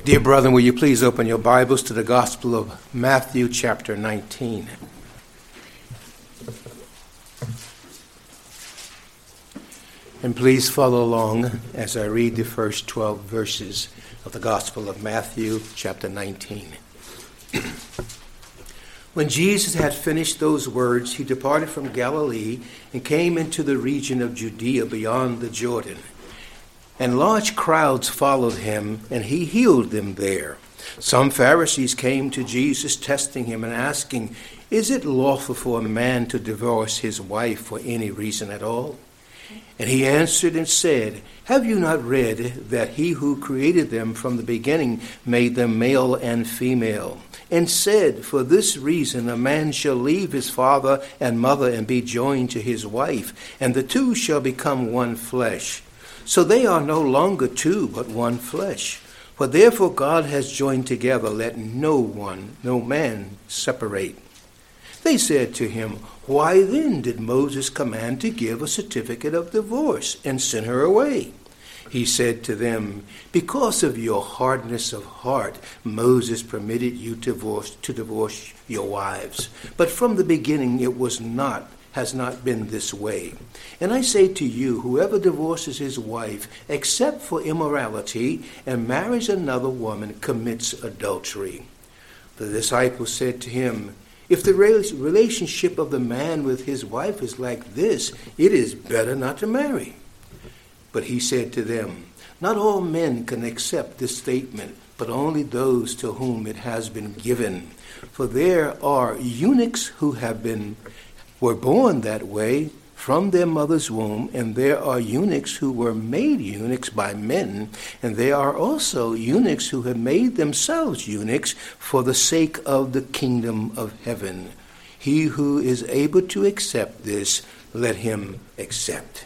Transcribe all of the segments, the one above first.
Dear brethren, will you please open your Bibles to the Gospel of Matthew chapter 19. And please follow along as I read the first 12 verses of the Gospel of Matthew chapter 19. When Jesus had finished those words, he departed from Galilee and came into the region of Judea beyond the Jordan. And large crowds followed him, and he healed them there. Some Pharisees came to Jesus, testing him and asking, "Is it lawful for a man to divorce his wife for any reason at all?" And he answered and said, "Have you not read that he who created them from the beginning made them male and female, and said, 'For this reason a man shall leave his father and mother and be joined to his wife, and the two shall become one flesh'? So they are no longer two, but one flesh. For therefore God has joined together, let no man separate." They said to him, "Why then did Moses command to give a certificate of divorce and send her away?" He said to them, "Because of your hardness of heart, Moses permitted you to divorce your wives. But from the beginning it has not been this way. And I say to you, whoever divorces his wife, except for immorality, and marries another woman, commits adultery." The disciples said to him, "If the relationship of the man with his wife is like this, it is better not to marry." But he said to them, "Not all men can accept this statement, but only those to whom it has been given. For there are eunuchs who were born that way from their mother's womb, and there are eunuchs who were made eunuchs by men, and there are also eunuchs who have made themselves eunuchs for the sake of the kingdom of heaven. He who is able to accept this, let him accept."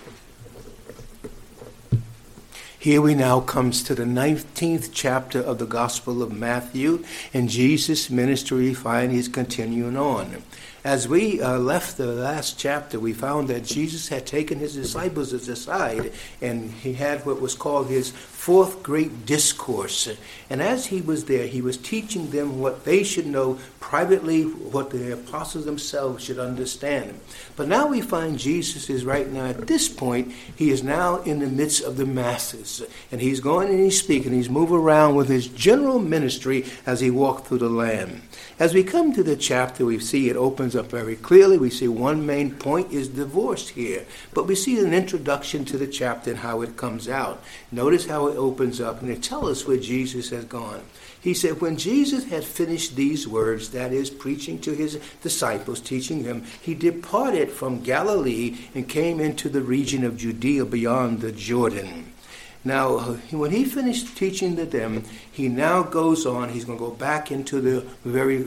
Here we now comes to the 19th chapter of the Gospel of Matthew, and Jesus' ministry finally is continuing on. As we left the last chapter, we found that Jesus had taken his disciples aside, and he had what was called his fourth great discourse. And as he was there, he was teaching them what they should know privately, what the apostles themselves should understand. But now we find Jesus is right now, at this point, he is now in the midst of the masses. And he's going and he's speaking, he's moving around with his general ministry as he walked through the land. As we come to the chapter, we see it opens up very clearly. We see one main point is divorce here. But we see an introduction to the chapter and how it comes out. Notice how it opens up, and it tells us where Jesus has gone. He said, when Jesus had finished these words, that is, preaching to his disciples, teaching them, he departed from Galilee and came into the region of Judea beyond the Jordan. Now, when he finished teaching to them, he now goes on. He's going to go back into the very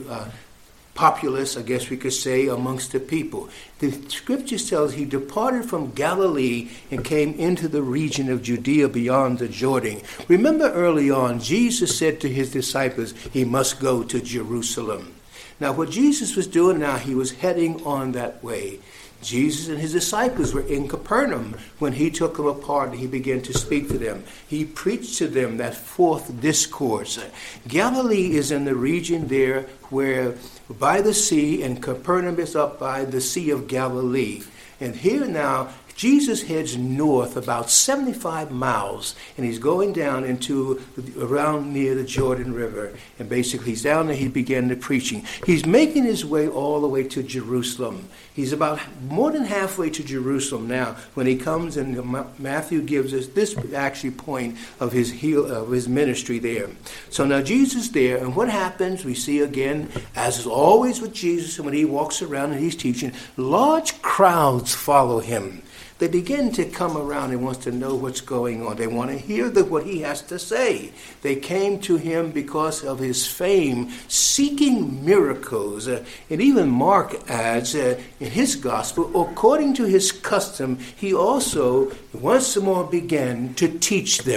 populace, I guess we could say, amongst the people. The scriptures tells he departed from Galilee and came into the region of Judea beyond the Jordan. Remember early on, Jesus said to his disciples, he must go to Jerusalem. Now, what Jesus was doing now, he was heading on that way. Jesus and his disciples were in Capernaum when he took them apart and he began to speak to them. He preached to them that fourth discourse. Galilee is in the region there where by the sea, and Capernaum is up by the Sea of Galilee. And here now, Jesus heads north about 75 miles, and he's going down into around near the Jordan River. And basically, he's down there, he began the preaching. He's making his way all the way to Jerusalem. He's about more than halfway to Jerusalem now when he comes, and Matthew gives us this actually point of his ministry there. So now Jesus there, and what happens? We see again, as is always with Jesus, and when he walks around and he's teaching, large crowds follow him. They begin to come around and want to know what's going on. They want to hear what he has to say. They came to him because of his fame, seeking miracles. And even Mark adds in his gospel, according to his custom, he also once more began to teach them.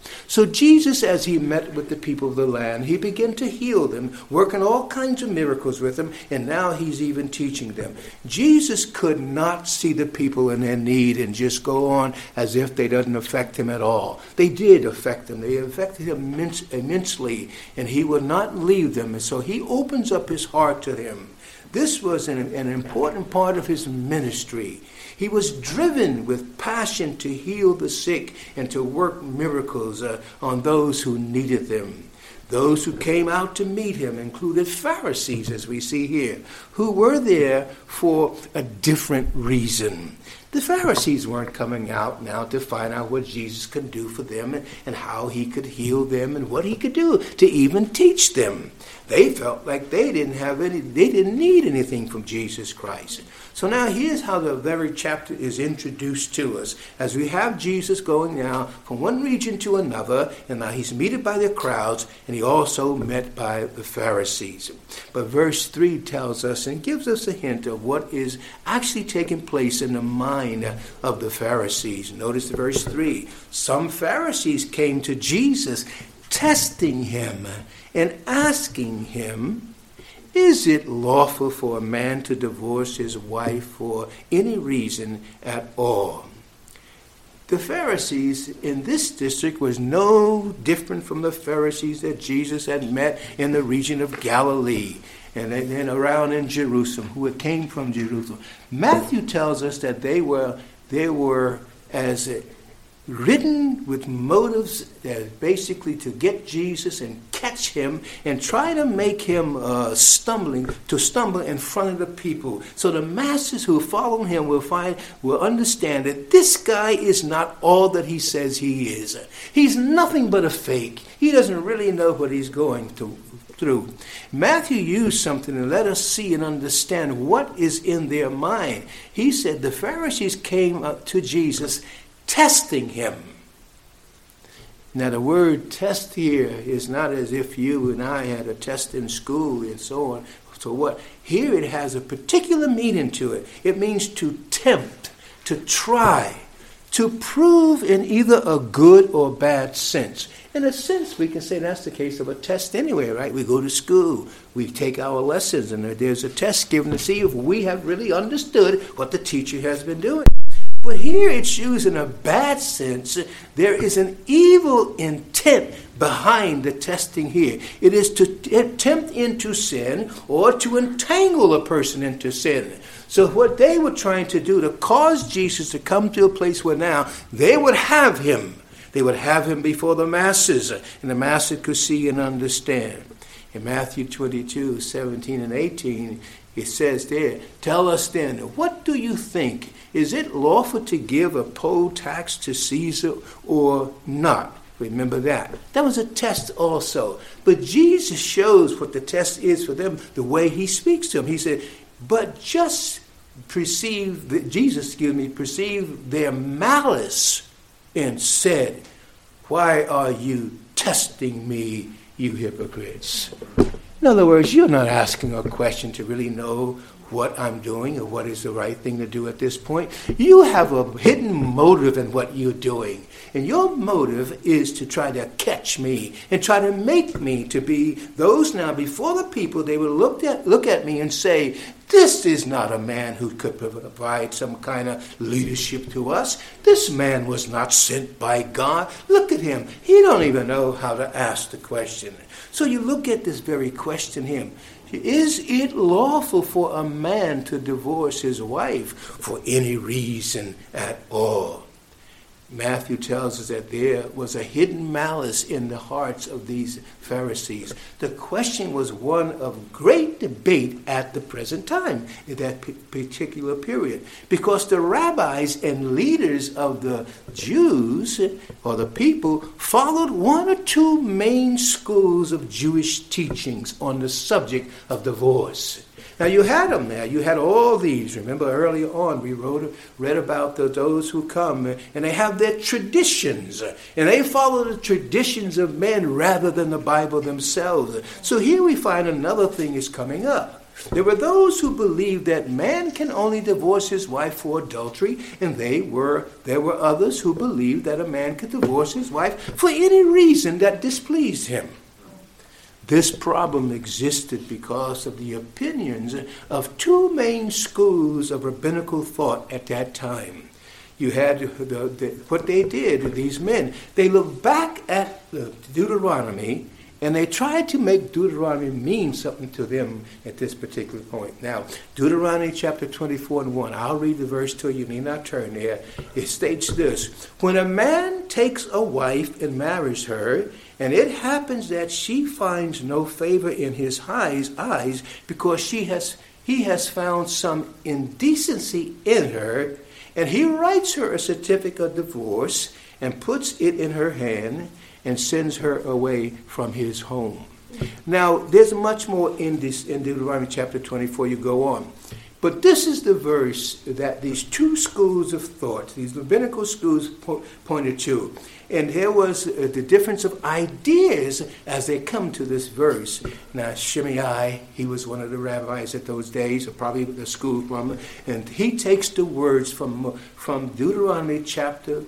So Jesus, as he met with the people of the land, he began to heal them, working all kinds of miracles with them, and now he's even teaching them. Jesus could not see the people in their need and just go on as if they didn't affect him at all. They did affect him. They affected him immensely, and he would not leave them. And so he opens up his heart to them. This was an important part of his ministry. He was driven with passion to heal the sick and to work miracles on those who needed them. Those who came out to meet him included Pharisees, as we see here, who were there for a different reason. The Pharisees weren't coming out now to find out what Jesus could do for them and how he could heal them and what he could do to even teach them. They felt like they didn't need anything from Jesus Christ. So now here's how the very chapter is introduced to us. As we have Jesus going now from one region to another, and now he's met by the crowds, and he also met by the Pharisees. But verse 3 tells us and gives us a hint of what is actually taking place in the mind of the Pharisees. Notice verse 3. Some Pharisees came to Jesus, testing him and asking him, "Is it lawful for a man to divorce his wife for any reason at all?" The Pharisees in this district was no different from the Pharisees that Jesus had met in the region of Galilee and then around in Jerusalem, who came from Jerusalem. Matthew tells us that they were as ridden with motives basically to get Jesus and catch him and try to make him stumble in front of the people. So the masses who follow him will understand that this guy is not all that he says he is. He's nothing but a fake. He doesn't really know what he's going through. Matthew used something to let us see and understand what is in their mind. He said the Pharisees came up to Jesus testing him. Now the word test here is not as if you and I had a test in school and so on. So what? Here it has a particular meaning to it. It means to tempt, to try, to prove in either a good or bad sense. In a sense, we can say that's the case of a test anyway, right? We go to school, we take our lessons, and there's a test given to see if we have really understood what the teacher has been doing. But here it's used in a bad sense. There is an evil intent behind the testing here. It is to tempt into sin or to entangle a person into sin. So what they were trying to do to cause Jesus to come to a place where now they would have him. They would have him before the masses, and the masses could see and understand. In Matthew 22, 17 and 18, it says there, "Tell us then, what do you think? Is it lawful to give a poll tax to Caesar or not?" Remember that. That was a test also. But Jesus shows what the test is for them, the way he speaks to them. He said, but just perceived their malice and said, "Why are you testing me, you hypocrites?" In other words, you're not asking a question to really know what I'm doing or what is the right thing to do at this point. You have a hidden motive in what you're doing. And your motive is to try to catch me and try to make me to be those now before the people. They will look at me and say, "This is not a man who could provide some kind of leadership to us. This man was not sent by God. Look at him. He don't even know how to ask the question." So you look at this very question here. Is it lawful for a man to divorce his wife for any reason at all? Matthew tells us that there was a hidden malice in the hearts of these Pharisees. The question was one of great debate at the present time, in that particular period, because the rabbis and leaders of the Jews, or the people, followed one or two main schools of Jewish teachings on the subject of divorce. Now you had them there. You had all these. Remember earlier on we read about those who come and they have their traditions. And they follow the traditions of men rather than the Bible themselves. So here we find another thing is coming up. There were those who believed that man can only divorce his wife for adultery, and there were others who believed that a man could divorce his wife for any reason that displeased him. This problem existed because of the opinions of two main schools of rabbinical thought at that time. You had what they did, these men. They looked back at Deuteronomy, and they tried to make Deuteronomy mean something to them at this particular point. Now, Deuteronomy chapter 24:1, I'll read the verse to you, you need not turn there. It states this: when a man takes a wife and marries her, and it happens that she finds no favor in his eyes because he has found some indecency in her, and he writes her a certificate of divorce and puts it in her hand and sends her away from his home. Now, there's much more in Deuteronomy chapter 24. You go on. But this is the verse that these two schools of thought, these rabbinical schools, pointed to. And there was the difference of ideas as they come to this verse. Now, Shimei, he was one of the rabbis at those days, or probably the school from, and he takes the words from Deuteronomy chapter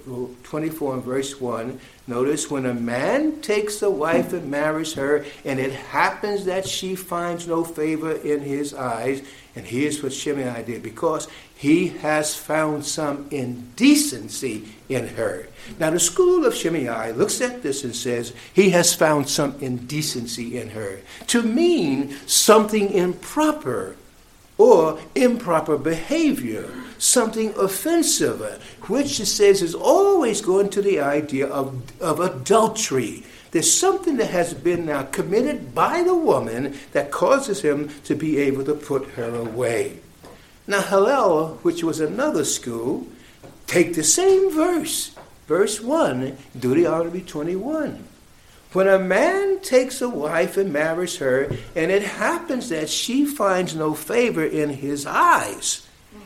24 and verse 1. Notice, when a man takes a wife and marries her, and it happens that she finds no favor in his eyes, and here's what Shimei did, because he has found some indecency in her. Now, the school of Shimei looks at this and says, he has found some indecency in her, to mean something improper or improper behavior, something offensive, which it says is always going to the idea of adultery. There's something that has been now committed by the woman that causes him to be able to put her away. Now, Hillel, which was another school, take the same verse, verse 1, Deuteronomy 21. When a man takes a wife and marries her, and it happens that she finds no favor in his eyes.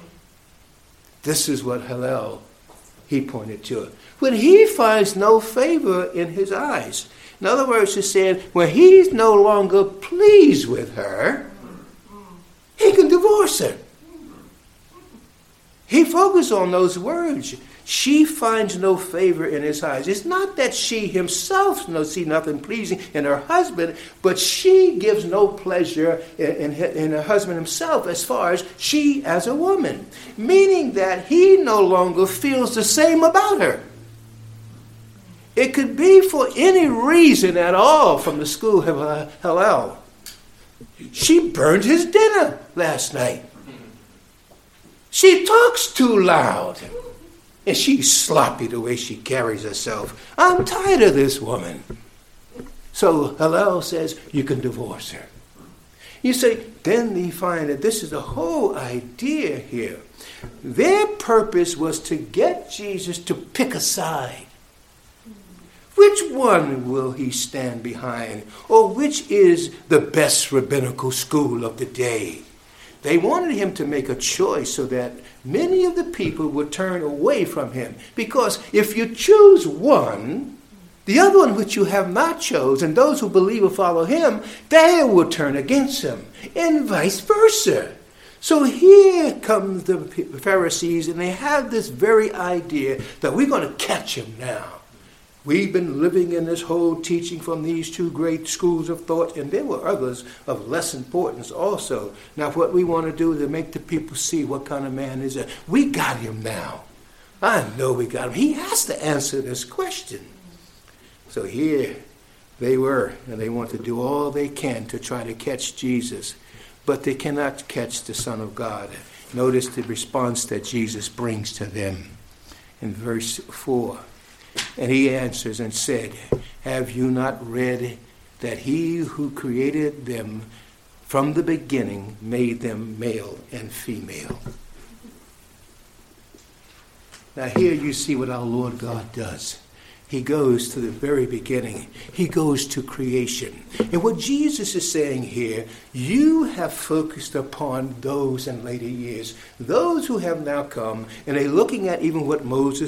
This is what Hillel, he pointed to. When he finds no favor in his eyes. In other words, he said, when he's no longer pleased with her, he can divorce her. He focused on those words. She finds no favor in his eyes. It's not that she himself see nothing pleasing in her husband, but she gives no pleasure in her husband himself as far as she as a woman. Meaning that he no longer feels the same about her. It could be for any reason at all from the school of Hillel. She burned his dinner last night. She talks too loud. And she's sloppy the way she carries herself. I'm tired of this woman. So Hillel says, you can divorce her. You say, then you find that this is the whole idea here. Their purpose was to get Jesus to pick a side. Which one will he stand behind? Or which is the best rabbinical school of the day? They wanted him to make a choice so that many of the people would turn away from him. Because if you choose one, the other one which you have not chosen, and those who believe or follow him, they will turn against him, and vice versa. So here comes the Pharisees, and they have this very idea that we're going to catch him now. We've been living in this whole teaching from these two great schools of thought, and there were others of less importance also. Now, what we want to do is to make the people see what kind of man is that. We got him now. I know we got him. He has to answer this question. So here they were, and they want to do all they can to try to catch Jesus, but they cannot catch the Son of God. Notice the response that Jesus brings to them in verse 4. And he answers and said, have you not read that he who created them from the beginning made them male and female? Now here you see what our Lord God does. he goes to the very beginning. He goes to creation. And what Jesus is saying here, you have focused upon those in later years, those who have now come, and they're looking at even what Moses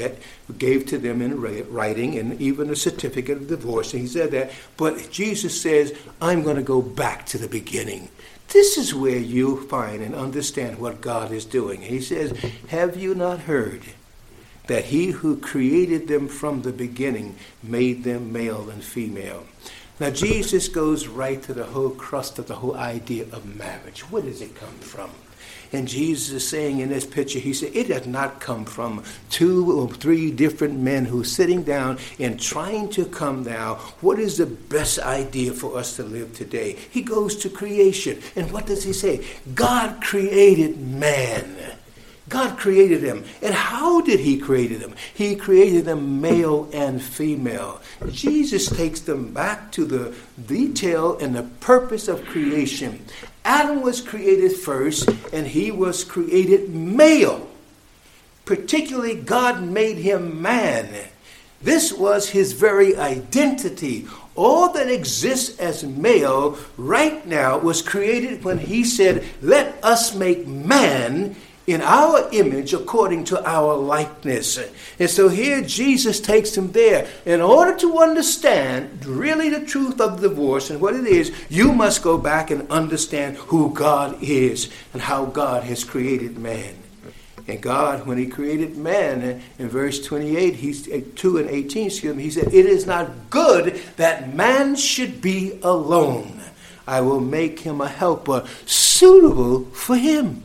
gave to them in writing, and even a certificate of divorce. And he said that. But Jesus says, I'm going to go back to the beginning. This is where you find and understand what God is doing. He says, have you not heard that he who created them from the beginning made them male and female? Now, Jesus goes right to the whole crust of the whole idea of marriage. Where does it come from? And Jesus is saying in this picture, he said, it does not come from 2 or 3 different men who are sitting down and trying to come now. What is the best idea for us to live today? He goes to creation. And what does he say? God created man. God created them. And how did he create them? He created them male and female. Jesus takes them back to the detail and the purpose of creation. Adam was created first, and he was created male. Particularly, God made him man. This was his very identity. All that exists as male right now was created when he said, let us make man in our image according to our likeness. And so here Jesus takes him there. In order to understand really the truth of divorce and what it is, you must go back and understand who God is and how God has created man. And God, when he created man, in verse 28, he's 2 and 18, he said, it is not good that man should be alone. I will make him a helper suitable for him.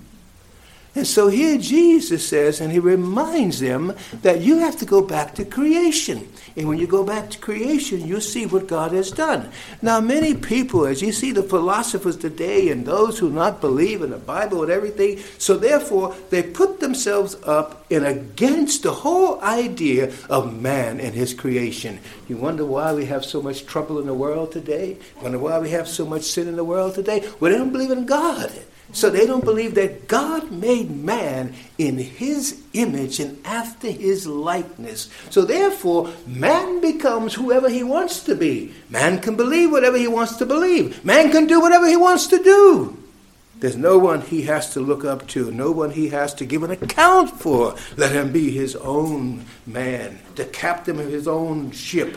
And so here Jesus says, and he reminds them that you have to go back to creation. And when you go back to creation, you'll see what God has done. Now, many people, as you see the philosophers today and those who not believe in the Bible and everything, so therefore they put themselves up and against the whole idea of man and his creation. You wonder why we have so much trouble in the world today? Wonder why we have so much sin in the world today? Well, they don't believe in God. So they don't believe that God made man in his image and after his likeness. So therefore, man becomes whoever he wants to be. Man can believe whatever he wants to believe. Man can do whatever he wants to do. There's no one he has to look up to, no one he has to give an account for. Let him be his own man, the captain of his own ship.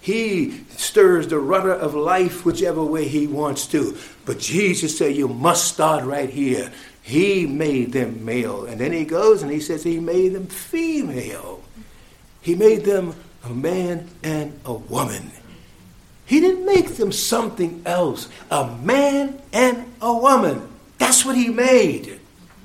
He stirs the rudder of life whichever way he wants to. But Jesus said, you must start right here. He made them male. And then he goes and he says he made them female. He made them a man and a woman. He didn't make them something else. A man and a woman. That's what he made.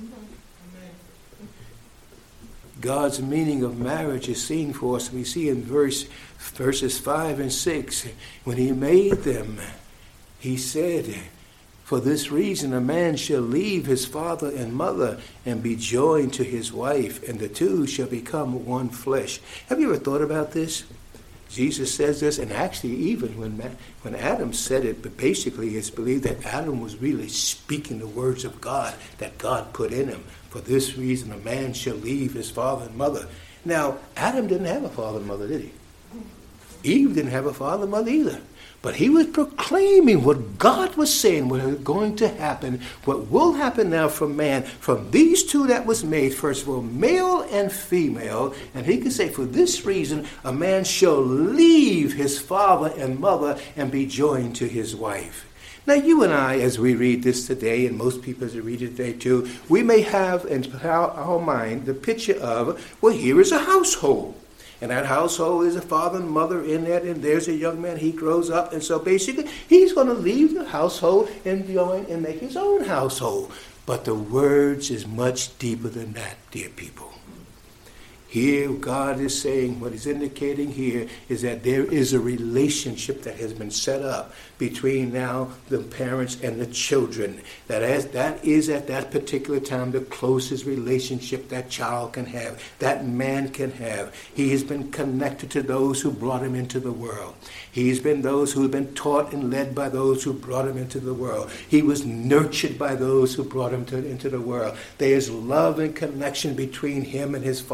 God's meaning of marriage is seen for us. We see in verses 5 and 6, when he made them, he said, for this reason a man shall leave his father and mother and be joined to his wife, and the two shall become one flesh. Have you ever thought about this? Jesus says this, and actually even when Adam said it, but basically it's believed that Adam was really speaking the words of God that God put in him. For this reason, a man shall leave his father and mother. Now, Adam didn't have a father and mother, did he? Eve didn't have a father and mother either. But he was proclaiming what God was saying, what was going to happen, what will happen now from man, from these two that was made, first of all, male and female. And he could say, for this reason, a man shall leave his father and mother and be joined to his wife. Now, you and I, as we read this today, and most people as they read it today too, we may have in our mind the picture of, well, here is a household. And that household is a father and mother in that, and there's a young man, he grows up, and so basically he's going to leave the household and join and make his own household. But the words is much deeper than that, dear people. Here, God is saying, what he's indicating here is that there is a relationship that has been set up between now the parents and the children. That is at that particular time the closest relationship that child can have, that man can have. He has been connected to those who brought him into the world. He's been those who have been taught and led by those who brought him into the world. He was nurtured by those who brought him into the world. There is love and connection between him and his father and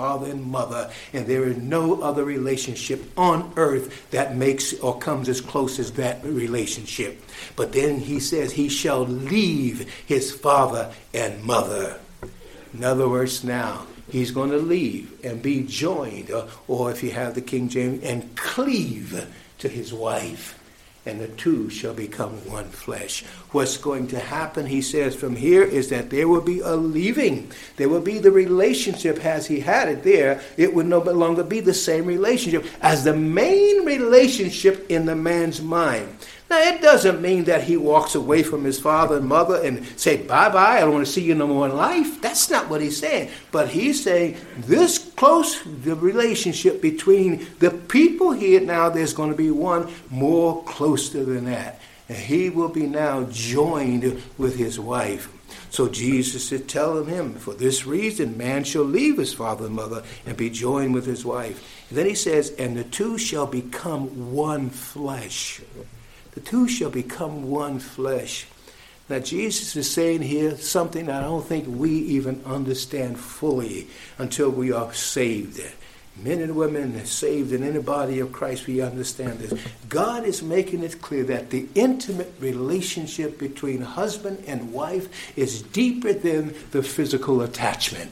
and mother. And there is no other relationship on earth that makes or comes as close as that relationship. But then he says he shall leave his father and mother. In other words, now, he's going to leave and be joined, or if you have the King James, and cleave to his wife. And the two shall become one flesh. What's going to happen, he says from here, is that there will be a leaving. There will be the relationship as he had it there. It would no longer be the same relationship as the main relationship in the man's mind. Now, it doesn't mean that he walks away from his father and mother and say, bye-bye, I don't want to see you no more in life. That's not what he's saying. But he's saying this close, the relationship between the people here, now there's going to be one more closer than that. And he will be now joined with his wife. So Jesus is telling him, for this reason, man shall leave his father and mother and be joined with his wife. And then he says, and the two shall become one flesh. The two shall become one flesh. Now, Jesus is saying here something I don't think we even understand fully until we are saved. Men and women saved in any body of Christ, we understand this. God is making it clear that the intimate relationship between husband and wife is deeper than the physical attachment.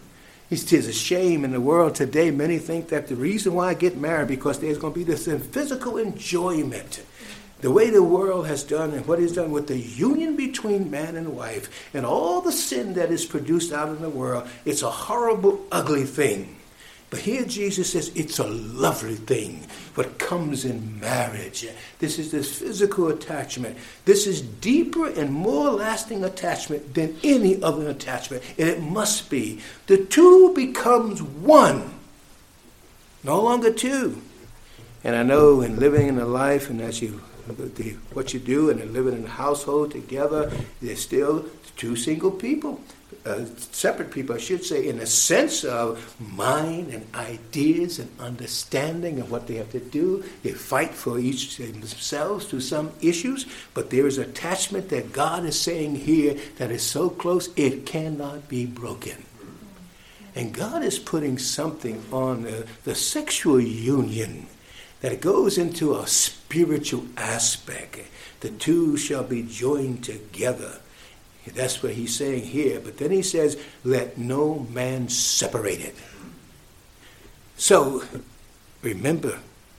It is a shame in the world today. Many think that the reason why I get married because there's going to be this physical enjoyment. The way the world has done and what is done with the union between man and wife and all the sin that is produced out in the world, it's a horrible, ugly thing. But here Jesus says it's a lovely thing, what comes in marriage. This is this physical attachment. This is deeper and more lasting attachment than any other attachment. And it must be. The two becomes one, no longer two. And I know in living in a life and as you what you do and living in a household together, there's still two single people, separate people, I should say, in a sense of mind and ideas and understanding of what they have to do. They fight for each themselves through some issues, but there is attachment that God is saying here that is so close it cannot be broken. And God is putting something on the sexual union that goes into a spiritual aspect. The two shall be joined together. That's what he's saying here. But then he says, let no man separate it. So, remember,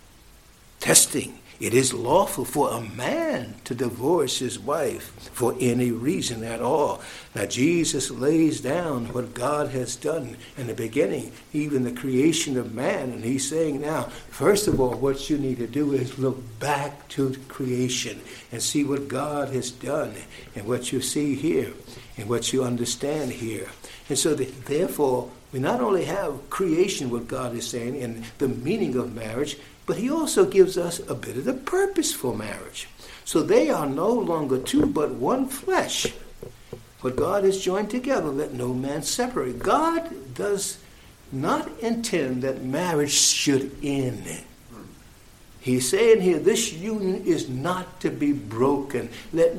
testing. It is lawful for a man to divorce his wife for any reason at all. Now, Jesus lays down what God has done in the beginning, even the creation of man. And he's saying now, first of all, what you need to do is look back to creation and see what God has done and what you see here and what you understand here. And so, therefore, we not only have creation, what God is saying, and the meaning of marriage, but he also gives us a bit of the purpose for marriage. So they are no longer two, but one flesh. What God has joined together, let no man separate. God does not intend that marriage should end. He's saying here, this union is not to be broken. Let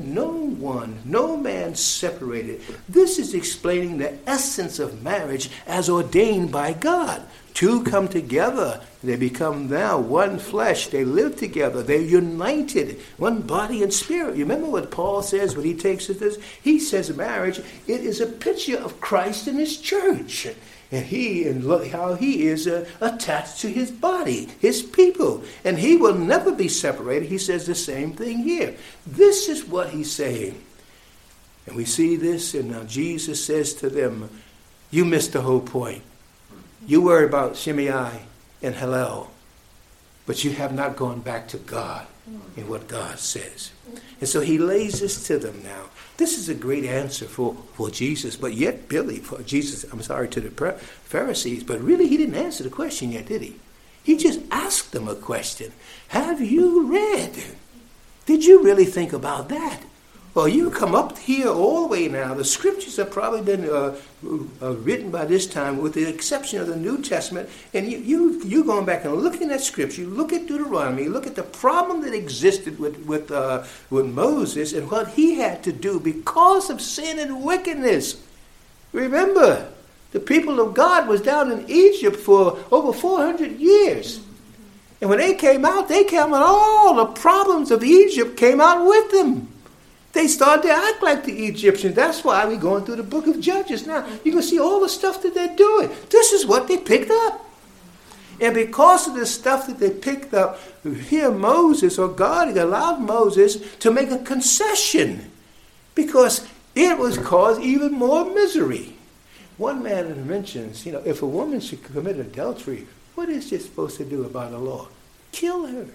no man separate it. This is explaining the essence of marriage as ordained by God. Two come together. They become now one flesh. They live together. They're united. One body and spirit. You remember what Paul says when he takes it this? He says marriage, it is a picture of Christ and his church. And how he is attached to his body, his people. And he will never be separated. He says the same thing here. This is what he's saying. And we see this, and now Jesus says to them, you missed the whole point. You worry about Shimei and Hillel, but you have not gone back to God in what God says. And so he lays this to them now. This is a great answer for Jesus, but yet Billy, for Jesus, to the Pharisees, but really he didn't answer the question yet, did he? He just asked them a question. Have you read? Did you really think about that? Well, you come up here all the way now. The scriptures have probably been written by this time, with the exception of the New Testament. And you going back and looking at scripture, you look at Deuteronomy, look at the problem that existed with Moses and what he had to do because of sin and wickedness. Remember, The people of God was down in Egypt for over 400 years. And when they came out, all the problems of Egypt came out with them. They started to act like the Egyptians. That's why we're going through the book of Judges now. You can see all the stuff that they're doing. This is what they picked up. And because of the stuff that they picked up, here Moses, or God allowed Moses to make a concession because it was caused even more misery. One man mentions, if a woman should commit adultery, what is she supposed to do about the law? Kill her.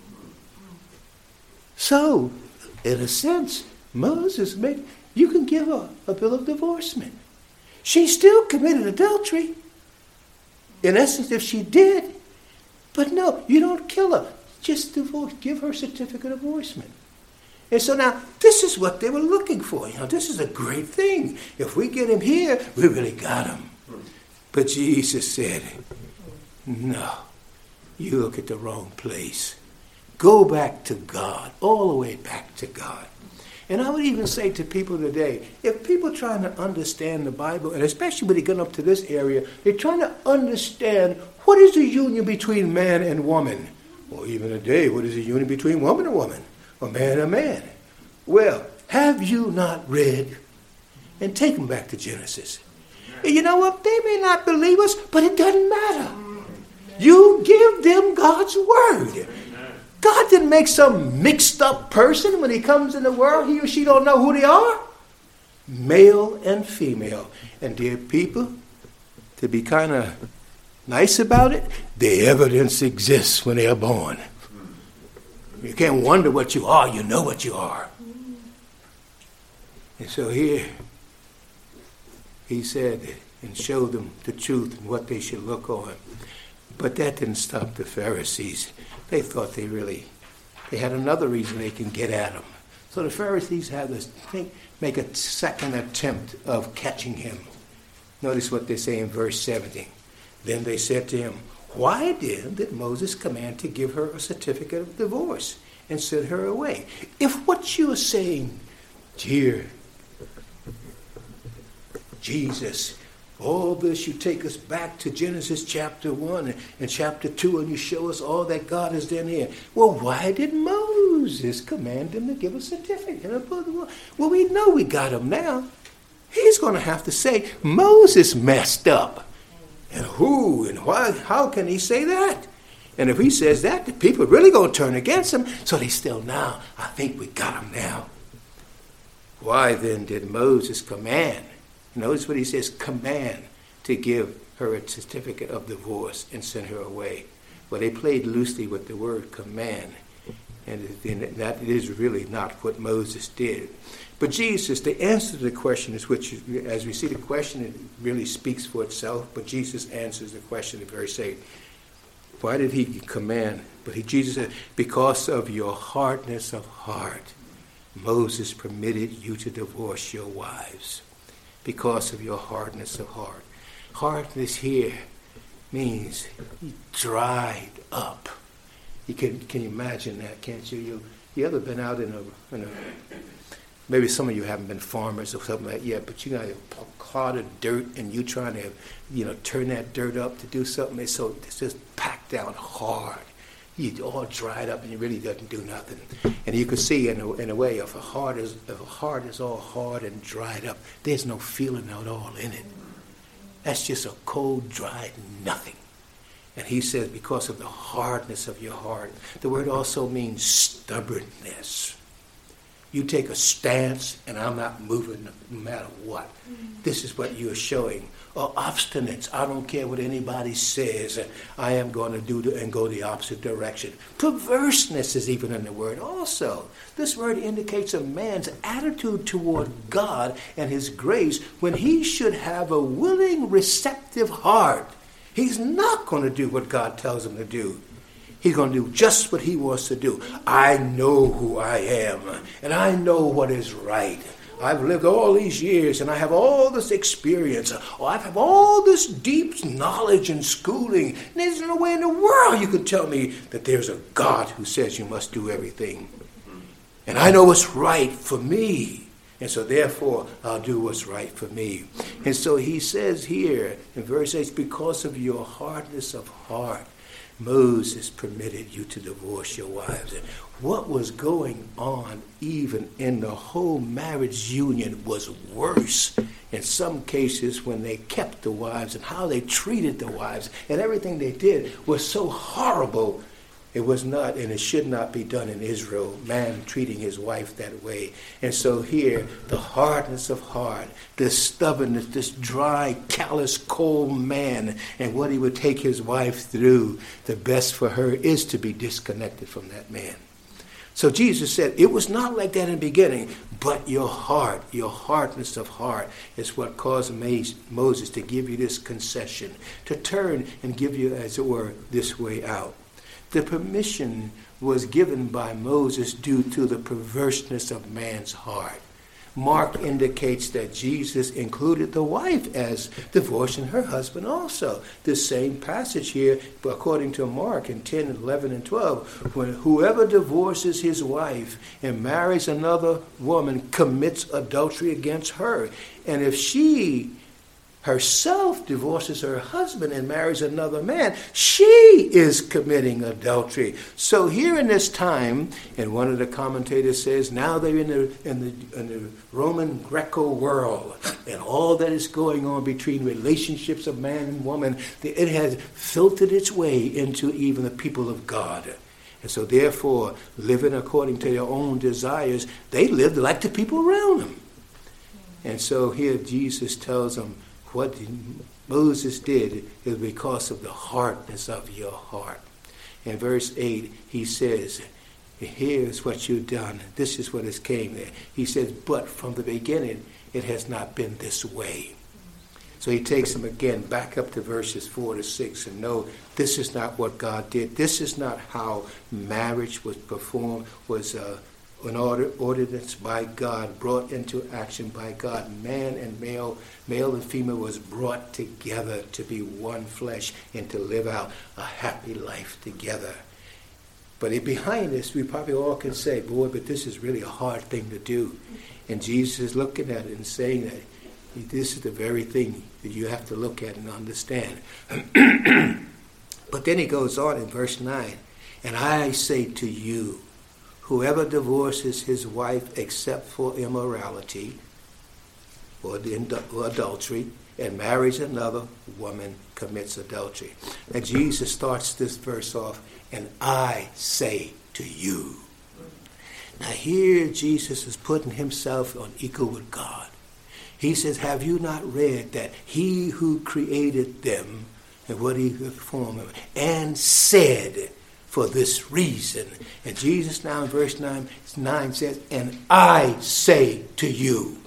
So, in a sense, Moses you can give her a bill of divorcement. She still committed adultery. In essence, if she did, but no, you don't kill her. Just divorce. Give her a certificate of divorcement. And so now, this is what they were looking for. This is a great thing. If we get him here, we really got him. But Jesus said, no, you look at the wrong place. Go back to God, all the way back to God. And I would even say to people today, if people are trying to understand the Bible, and especially when they get up to this area, they're trying to understand what is the union between man and woman. Or even today, what is the union between woman and woman? Or man and man? Well, have you not read? And take them back to Genesis. And you know what? They may not believe us, but it doesn't matter. You give them God's word. God didn't make some mixed up person when he comes in the world. He or she don't know who they are. Male and female. And dear people, to be kind of nice about it, the evidence exists when they are born. You can't wonder what you are. You know what you are. And so here, he said and showed them the truth and what they should look on. But that didn't stop the Pharisees. They thought they had another reason they can get at him. So the Pharisees had this make a second attempt of catching him. Notice what they say in verse 17. Then they said to him, why then did Moses command to give her a certificate of divorce and send her away? If what you are saying, dear Jesus, all this, you take us back to Genesis chapter 1 and chapter 2, and you show us all that God has done here. Well, why did Moses command them to give a certificate? Well, we know we got him now. He's going to have to say, Moses messed up. And who and why? How can he say that? And if he says that, the people are really going to turn against him. So they still, now, I think we got him now. Why then did Moses command? Notice what he says, command to give her a certificate of divorce and send her away. Well, they played loosely with the word command. And that is really not what Moses did. But Jesus, the answer to the question is, which, as we see the question, it really speaks for itself. But Jesus answers the question at very same. Why did he command? Jesus said, because of your hardness of heart, Moses permitted you to divorce your wives. Because of your hardness of heart. Hardness here means dried up. You can imagine that, can't you? You ever been out in a maybe some of you haven't been farmers or something like that yet, but you got a clod of dirt and you trying to turn that dirt up to do something. It's just packed down hard. You all dried up and it really doesn't do nothing. And you can see in a way, if a heart is all hard and dried up, there's no feeling at all in it. That's just a cold, dried nothing. And he says, because of the hardness of your heart. The word also means stubbornness. You take a stance and I'm not moving no matter what. This is what you're showing. Or obstinance. I don't care what anybody says. I am going to do and go the opposite direction. Perverseness is even in the word also. This word indicates a man's attitude toward God and his grace when he should have a willing, receptive heart. He's not going to do what God tells him to do. He's going to do just what he wants to do. I know who I am, and I know what is right. I've lived all these years, and I have all this experience. I have all this deep knowledge and schooling. And there's no way in the world you can tell me that there's a God who says you must do everything. And I know what's right for me. And so therefore, I'll do what's right for me. And so he says here in verse 8, because of your hardness of heart, Moses permitted you to divorce your wives. And what was going on even in the whole marriage union was worse in some cases when they kept the wives and how they treated the wives and everything they did was so horrible. It was not, and it should not be done in Israel, man treating his wife that way. And so here, the hardness of heart, this stubbornness, this dry, callous, cold man, and what he would take his wife through, the best for her is to be disconnected from that man. So Jesus said, it was not like that in the beginning, but your heart, your hardness of heart is what caused Moses to give you this concession, to turn and give you, as it were, this way out. The permission was given by Moses due to the perverseness of man's heart. Mark indicates that Jesus included the wife as divorcing her husband also. This same passage here, according to Mark in 10, 11, and 12, when whoever divorces his wife and marries another woman commits adultery against her. And if she herself divorces her husband and marries another man, she is committing adultery. So here in this time, and one of the commentators says, now they're in the Roman Greco world, and all that is going on between relationships of man and woman, it has filtered its way into even the people of God. And so therefore, living according to their own desires, they lived like the people around them. And so here Jesus tells them, what Moses did is because of the hardness of your heart. In verse 8, he says, here's what you've done. This is what has came there. He says, but from the beginning, it has not been this way. So he takes them again back up to verses 4 to 6 and no, this is not what God did. This is not how marriage was performed, was an ordinance by God, brought into action by God. Man and male and female was brought together to be one flesh and to live out a happy life together. But behind this, we probably all can say, boy, but this is really a hard thing to do. And Jesus is looking at it and saying that this is the very thing that you have to look at and understand. But then he goes on in verse 9, and I say to you, whoever divorces his wife except for immorality or adultery and marries another woman commits adultery. And Jesus starts this verse off, and I say to you. Now here Jesus is putting himself on equal with God. He says, have you not read that he who created them and what he formed them and said, for this reason. And Jesus now in verse 9 says, and I say to you.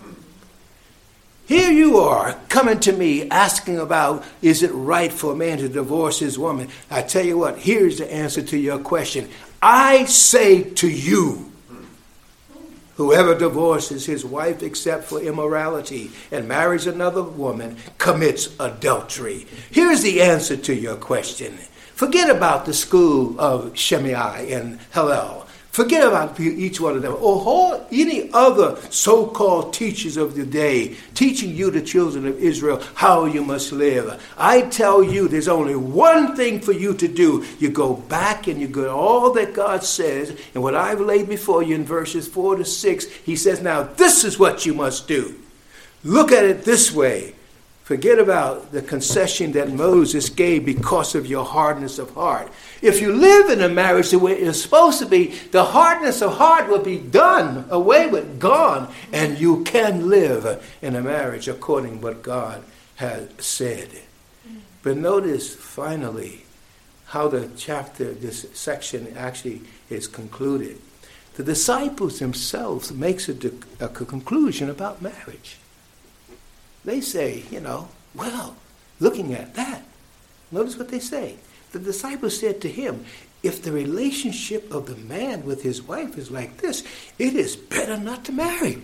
Here you are coming to me asking about, is it right for a man to divorce his woman? I tell you what, here's the answer to your question. I say to you, whoever divorces his wife except for immorality and marries another woman commits adultery. Here's the answer to your question. Forget about the school of Shammai and Hillel. Forget about each one of them. Or any other so-called teachers of the day teaching you, the children of Israel, how you must live. I tell you, there's only one thing for you to do. You go back and you go all that God says. And what I've laid before you in verses 4 to 6, he says, now this is what you must do. Look at it this way. Forget about the concession that Moses gave because of your hardness of heart. If you live in a marriage the way it's supposed to be, the hardness of heart will be done, away with, gone, and you can live in a marriage according to what God has said. But notice, finally, how the chapter, this section actually is concluded. The disciples themselves makes a conclusion about marriage. They say, well, looking at that, notice what they say. The disciples said to him, if the relationship of the man with his wife is like this, it is better not to marry.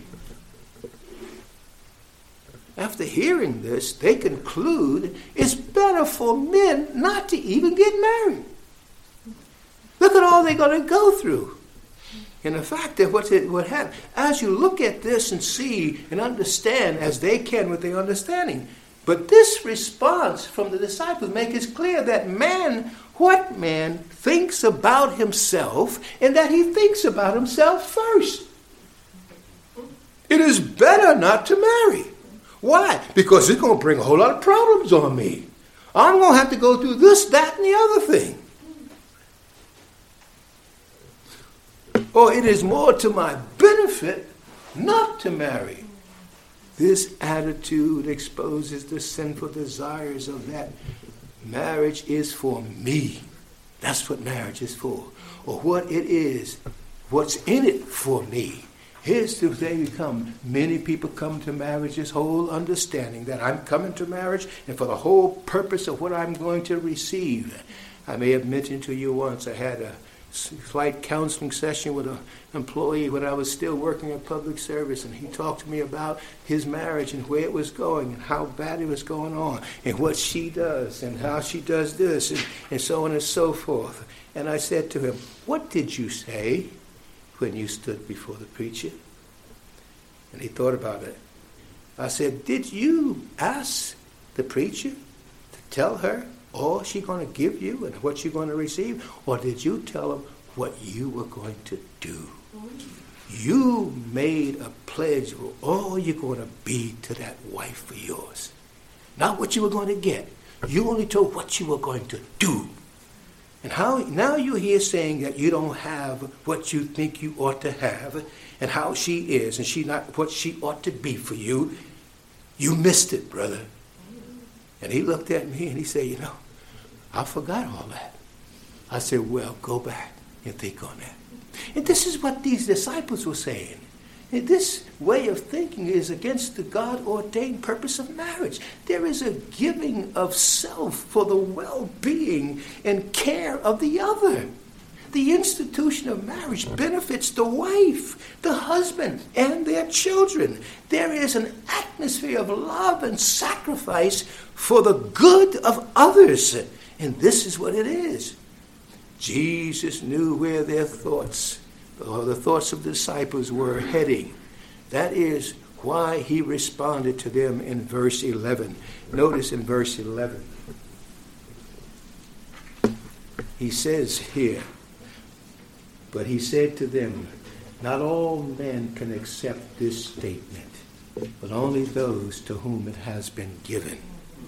After hearing this, they conclude it's better for men not to even get married. Look at all they're going to go through. And the fact that what happened, as you look at this and see and understand as they can with their understanding, but this response from the disciples makes it clear that what man thinks about himself, and that he thinks about himself first. It is better not to marry. Why? Because it's going to bring a whole lot of problems on me. I'm going to have to go through this, that, and the other thing. Or it is more to my benefit not to marry. This attitude exposes the sinful desires of that marriage is for me. That's what marriage is for. Or what it is, what's in it for me. Here's the day we come. Many people come to marriage, this whole understanding that I'm coming to marriage and for the whole purpose of what I'm going to receive. I may have mentioned to you once I had a slight counseling session with an employee when I was still working in public service, and he talked to me about his marriage and where it was going and how bad it was going on and what she does and how she does this and so on and so forth. And I said to him, "What did you say when you stood before the preacher?" And he thought about it. I said, "Did you ask the preacher to tell her all she's going to give you and what you're going to receive? Or did you tell him what you were going to do? You made a pledge of all you're going to be to that wife of yours. Not what you were going to get. You only told what you were going to do. And how now you're here saying that you don't have what you think you ought to have, and how she is, and she not what she ought to be for you. You missed it, brother." And he looked at me and he said, "I forgot all that." I said, "Well, go back and think on that." And this is what these disciples were saying. And this way of thinking is against the God-ordained purpose of marriage. There is a giving of self for the well-being and care of the other. The institution of marriage benefits the wife, the husband, and their children. There is an atmosphere of love and sacrifice for the good of others. And this is what it is. Jesus knew where their thoughts, or the thoughts of the disciples, were heading. That is why he responded to them in verse 11. Notice in verse 11. He says here, "But he said to them, not all men can accept this statement, but only those to whom it has been given."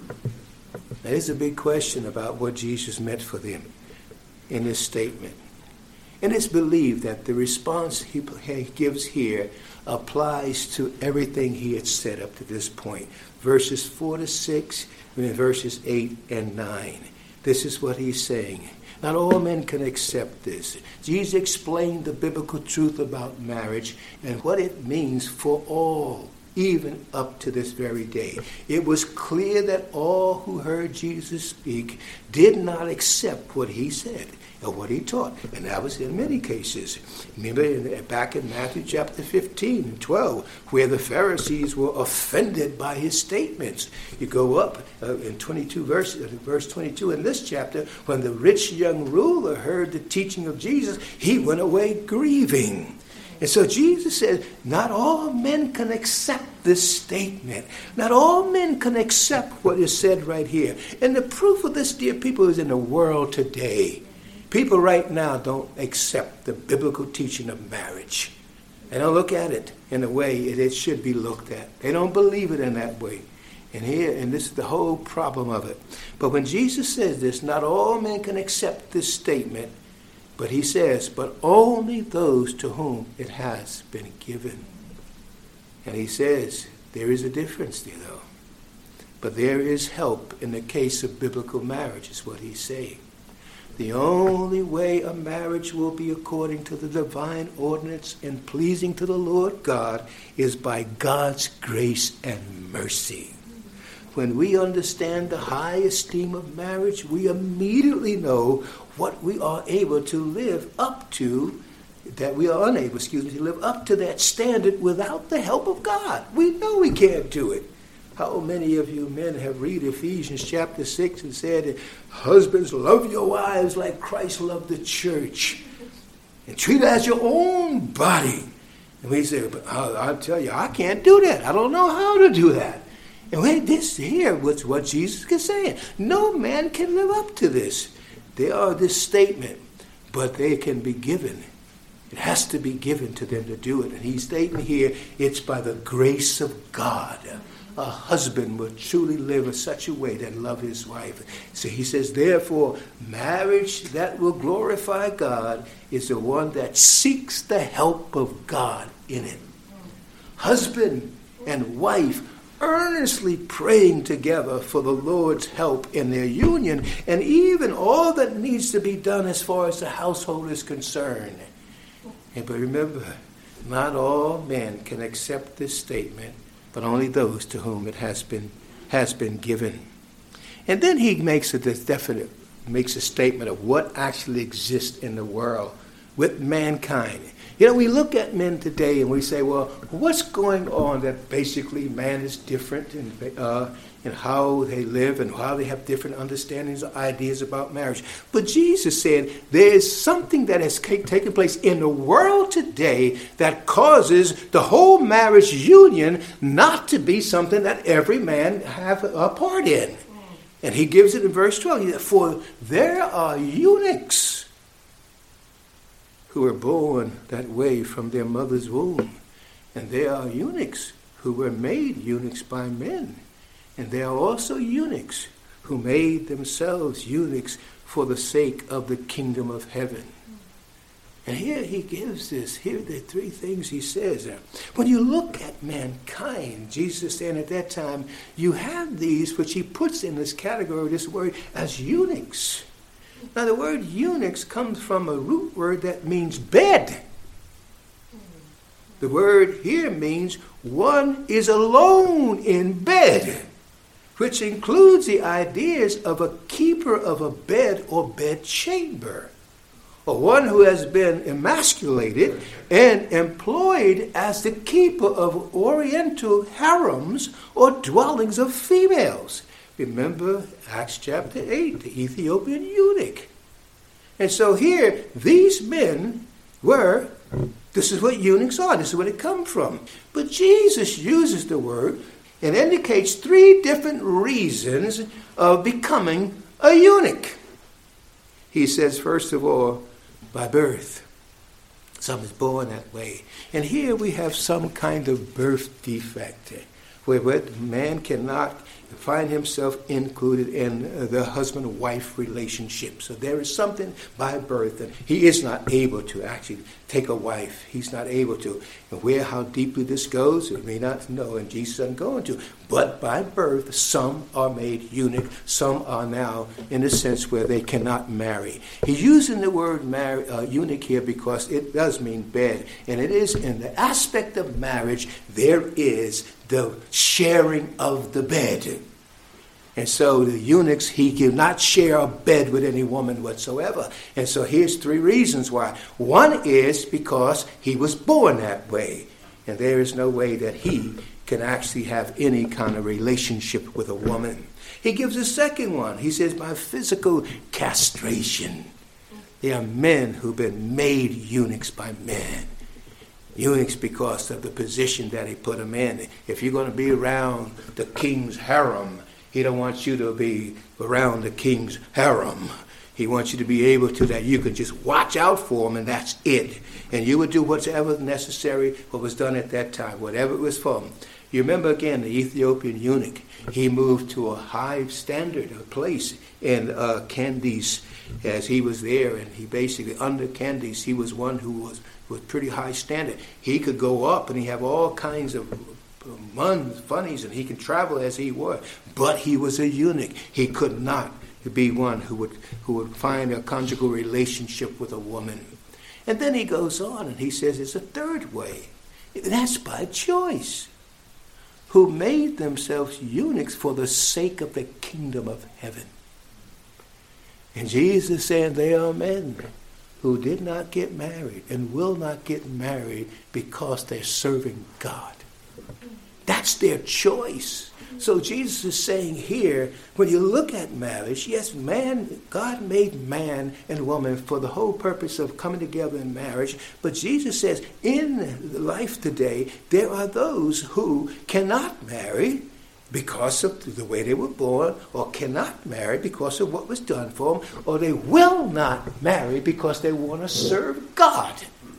Now, there's a big question about what Jesus meant for them in this statement. And it's believed that the response he gives here applies to everything he had said up to this point. Verses 4 to 6, and then verses 8 and 9. This is what he's saying. Not all men can accept this. Jesus explained the biblical truth about marriage and what it means for all, even up to this very day. It was clear that all who heard Jesus speak did not accept what he said or what he taught. And that was in many cases. Remember back in Matthew chapter 15 and 12, where the Pharisees were offended by his statements. You go up in verse 22 in this chapter, when the rich young ruler heard the teaching of Jesus, he went away grieving. And so Jesus said, not all men can accept this statement. Not all men can accept what is said right here. And the proof of this, dear people, is in the world today. People right now don't accept the biblical teaching of marriage. They don't look at it in the way it should be looked at. They don't believe it in that way. And this is the whole problem of it. But when Jesus says this, not all men can accept this statement, but he says, but only those to whom it has been given. And he says, there is a difference there, though. But there is help in the case of biblical marriage, is what he's saying. The only way a marriage will be according to the divine ordinance and pleasing to the Lord God is by God's grace and mercy. When we understand the high esteem of marriage, we immediately know what we are able to live up to, that we are unable, to live up to that standard without the help of God. We know we can't do it. How many of you men have read Ephesians chapter 6 and said, husbands, love your wives like Christ loved the church. and treat it as your own body. And we say, but I'll tell you, I can't do that. I don't know how to do that. And this here was what Jesus is saying. No man can live up to this. They are this statement, but they can be given. It has to be given to them to do it. And he's stating here, it's by the grace of God. A husband will truly live in such a way that love his wife. So he says, therefore, marriage that will glorify God is the one that seeks the help of God in it. Husband and wife earnestly praying together for the Lord's help in their union, and even all that needs to be done as far as the household is concerned. But remember, not all men can accept this statement, but only those to whom it has been given. And then he makes a statement of what actually exists in the world with mankind. We look at men today and we say, well, what's going on that basically man is different in how they live and how they have different understandings or ideas about marriage. But Jesus said there is something that has taken place in the world today that causes the whole marriage union not to be something that every man have a part in. And he gives it in verse 12. He said, for there are eunuchs who were born that way from their mother's womb. And there are eunuchs who were made eunuchs by men. And there are also eunuchs who made themselves eunuchs for the sake of the kingdom of heaven. And here he gives this. Here are the three things he says. When you look at mankind, Jesus is saying at that time, you have these, which he puts in this category, this word, as eunuchs. Now, the word eunuchs comes from a root word that means bed. The word here means one is alone in bed, which includes the ideas of a keeper of a bed or bed chamber, or one who has been emasculated and employed as the keeper of oriental harems or dwellings of females. Remember Acts chapter 8, the Ethiopian eunuch. And so here, these men were, this is what eunuchs are, this is where they come from. But Jesus uses the word and indicates three different reasons of becoming a eunuch. He says, first of all, by birth. Some is born that way. And here we have some kind of birth defect, where man cannot find himself included in the husband-wife relationship. So there is something by birth that he is not able to actually take a wife. He's not able to. And how deeply this goes, we may not know, and Jesus isn't going to. But by birth, some are made eunuch. Some are now in a sense where they cannot marry. He's using the word eunuch here because it does mean bed. And it is in the aspect of marriage, there is the sharing of the bed. And so the eunuchs, he cannot share a bed with any woman whatsoever. And so here's three reasons why. One is because he was born that way. And there is no way that he can actually have any kind of relationship with a woman. He gives a second one. He says by physical castration. There are men who've been made eunuchs by men. Eunuchs because of the position that he put them in. If you're going to be around the king's harem, he don't want you to be around the king's harem. He wants you to be able to, that you can just watch out for him, and that's it. And you would do whatever necessary, what was done at that time, whatever it was for him. You remember again the Ethiopian eunuch. He moved to a high standard, a place in Candace as he was there, and he basically, under Candace, he was one who was pretty high standard. He could go up and he have all kinds of funnies, and he can travel as he was. But he was a eunuch. He could not be one who would find a conjugal relationship with a woman. And then he goes on and he says it's a third way. That's by choice. Who made themselves eunuchs for the sake of the kingdom of heaven. And Jesus is saying there are men who did not get married and will not get married because they're serving God. That's their choice. So Jesus is saying here, when you look at marriage, yes, God made man and woman for the whole purpose of coming together in marriage. But Jesus says in life today, there are those who cannot marry because of the way they were born, or cannot marry because of what was done for them, or they will not marry because they want to serve God.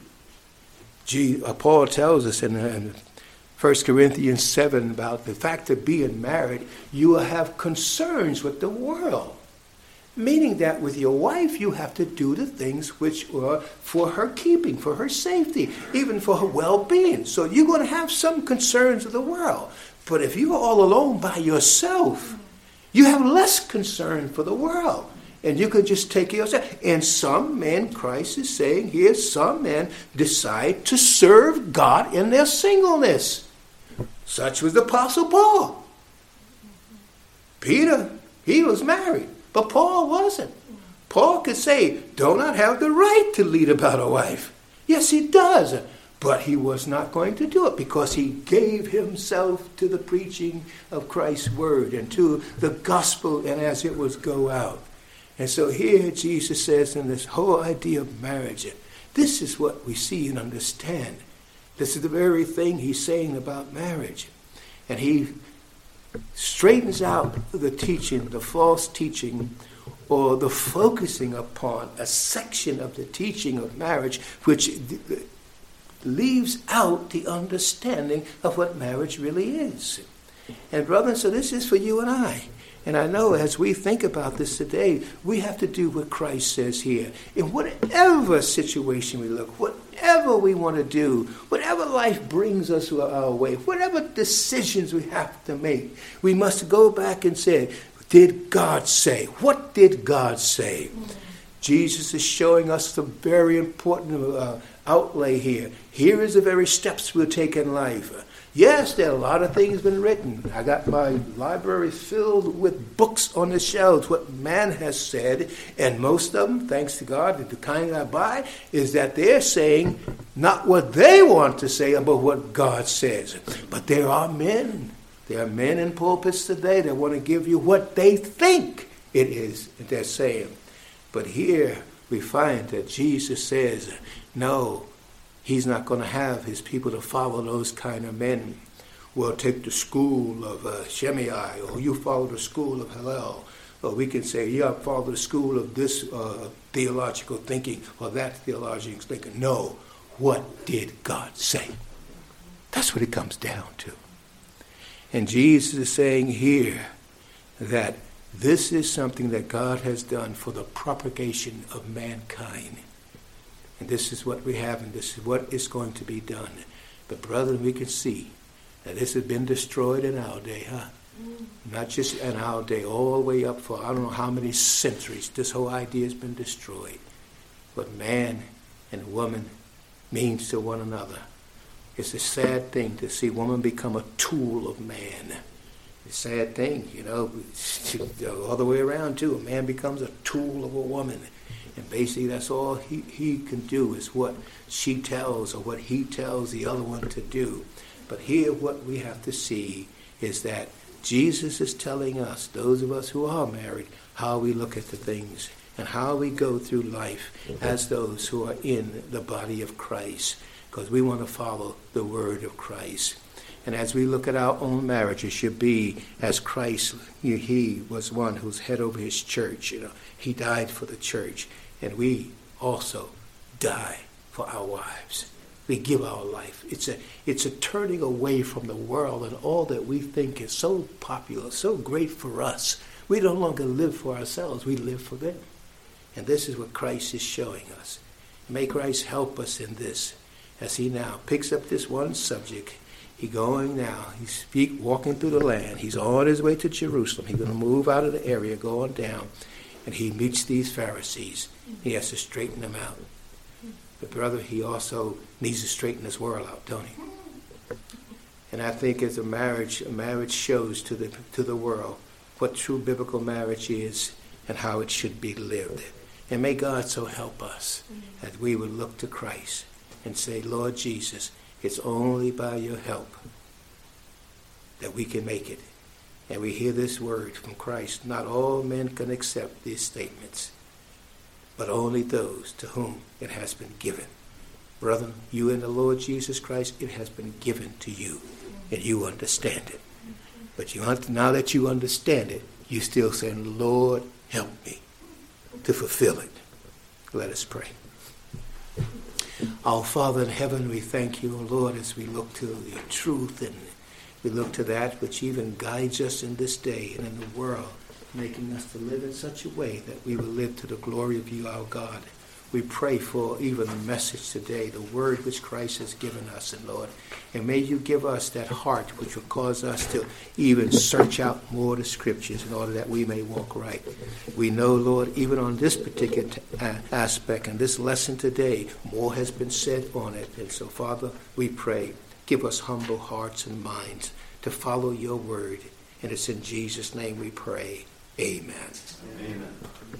Paul tells us in 1 Corinthians 7 about the fact of being married, you will have concerns with the world. Meaning that with your wife, you have to do the things which are for her keeping, for her safety, even for her well-being. So you're going to have some concerns of the world. But if you're all alone by yourself, you have less concern for the world. And you can just take care of yourself. And some men, Christ is saying here, some men decide to serve God in their singleness. Such was the Apostle Paul. Peter, he was married, but Paul wasn't. Paul could say, do not have the right to lead about a wife. Yes, he does. But he was not going to do it because he gave himself to the preaching of Christ's word and to the gospel, and as it was go out. And so here Jesus says in this whole idea of marriage, this is what we see and understand. This is the very thing he's saying about marriage. And he straightens out the teaching, the false teaching, or the focusing upon a section of the teaching of marriage which leaves out the understanding of what marriage really is. And brothers, so this is for you and I. And I know as we think about this today, we have to do what Christ says here. In whatever situation we look, whatever we want to do, whatever life brings us our way, whatever decisions we have to make, we must go back and say, did God say? What did God say? Jesus is showing us the very important outlay here. Here is the very steps we'll take in life. Yes, there are a lot of things been written. I got my library filled with books on the shelves, what man has said, and most of them, thanks to God, the kind I buy, is that they're saying not what they want to say, but what God says. But there are men in pulpits today that want to give you what they think it is that they're saying. But here we find that Jesus says, no, he's not going to have his people to follow those kind of men. Well, take the school of Shammai, or you follow the school of Hillel. Or we can say, yeah, follow the school of this theological thinking, or that theological thinking. No, what did God say? That's what it comes down to. And Jesus is saying here that this is something that God has done for the propagation of mankind. And this is what we have, and this is what is going to be done. But brethren, we can see that this has been destroyed in our day, huh? Not just in our day, all the way up for I don't know how many centuries. This whole idea has been destroyed. What man and woman means to one another. It's a sad thing to see woman become a tool of man. It's a sad thing, all the way around too. A man becomes a tool of a woman. And basically that's all he can do is what she tells or what he tells the other one to do. But here what we have to see is that Jesus is telling us, those of us who are married, how we look at the things and how we go through life as those who are in the body of Christ. Because we want to follow the word of Christ. And as we look at our own marriage, it should be as Christ, he was one who's head over his church. He died for the church. And we also die for our wives. We give our life. It's a turning away from the world and all that we think is so popular, so great for us. We no longer live for ourselves. We live for them. And this is what Christ is showing us. May Christ help us in this as he now picks up this one subject. He's walking through the land. He's on his way to Jerusalem. He's going to move out of the area, going down. And he meets these Pharisees. He has to straighten them out. But brother, he also needs to straighten this world out, don't he? And I think as a marriage shows to the world what true biblical marriage is and how it should be lived. And may God so help us that we would look to Christ and say, Lord Jesus, it's only by your help that we can make it. and we hear this word from Christ, not all men can accept these statements, but only those to whom it has been given. Brother, you in the Lord Jesus Christ, it has been given to you, and you understand it. But now that you understand it, you still saying, Lord, help me to fulfill it. Let us pray. Our Father in heaven, we thank you, Lord, as we look to your truth and we look to that which even guides us in this day and in the world, making us to live in such a way that we will live to the glory of you, our God. We pray for even the message today, the word which Christ has given us, and Lord, and may you give us that heart which will cause us to even search out more of the scriptures in order that we may walk right. We know, Lord, even on this particular aspect and this lesson today, more has been said on it. And so, Father, we pray, give us humble hearts and minds to follow your word. And it's in Jesus' name we pray. Amen. Amen.